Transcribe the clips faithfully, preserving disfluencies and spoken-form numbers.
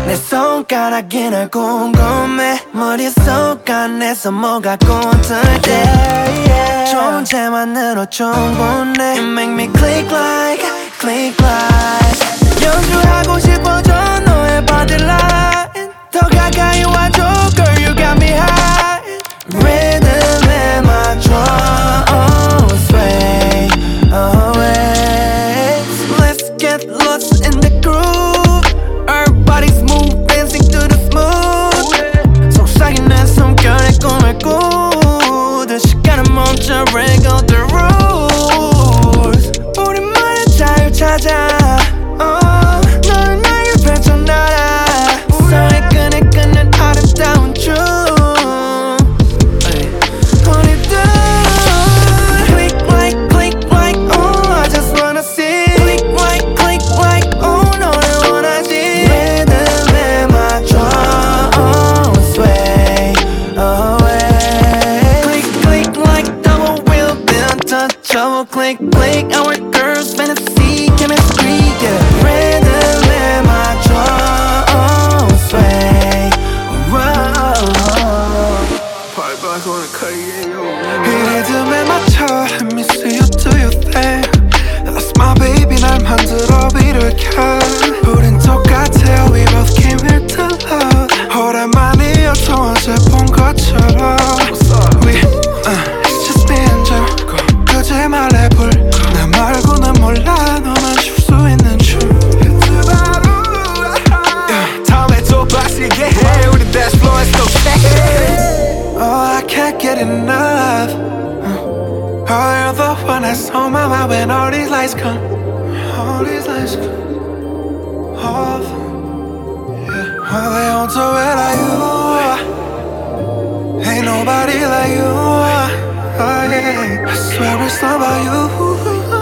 내 손가락이나 궁금해 머릿속 안에서 뭐가 꿈틀 때 존재만으로 충분해 You make me click like, click like 연주하고 싶어져 너의 bodyline 더 가까이 와줘 girl you got me high Rhythm에 맞춰 oh, sway always Let's get lost in the groove Our bodies move dancing to the smooth 속삭이는 숨결에 꿈을 꾸듯 시간은 멈춰 break all the rules 우리만의 자유 찾아 oh, 너를 나에게 펼쳐놔라 서로의 끈을 끊는 아름다운 춤 Double click, click, our girls fantasy chemistry, yeah. Rhythm에 맞춰, oh, sway, whoa. Party back on the cut, yeah, yo. 이 리듬에 맞춰, let me see you do your thing. That's my baby, 날 만들어 빛을 켜. 우린 똑같아, we both came here to love. 오랜만이어서 어제 본 것처럼. We, uh, it's just me and you. 그제 말해볼 나 말고는 몰라 너만 출 수 있는 춤 yeah, 다음에 또 빡세게 해 우리 dance floor is okay Oh I can't get enough uh, Oh you're the one that's on my mind when all these lights come All these lights come Off yeah. Oh they won't do it like you Ain't nobody like you Oh yeah, I swear it's all about you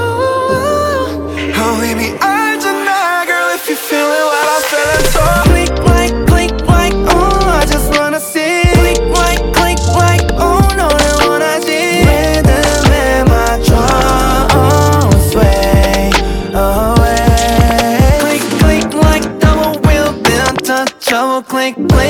Oh, 이미 알잖아, girl, if you feeling what I'm feeling so Click like, click like, oh, I just wanna see Click like, click like, oh, 너를 원하지 Rhythm에 맞춰, oh, sway, away Click, click like, double wheel, then touch, double click, click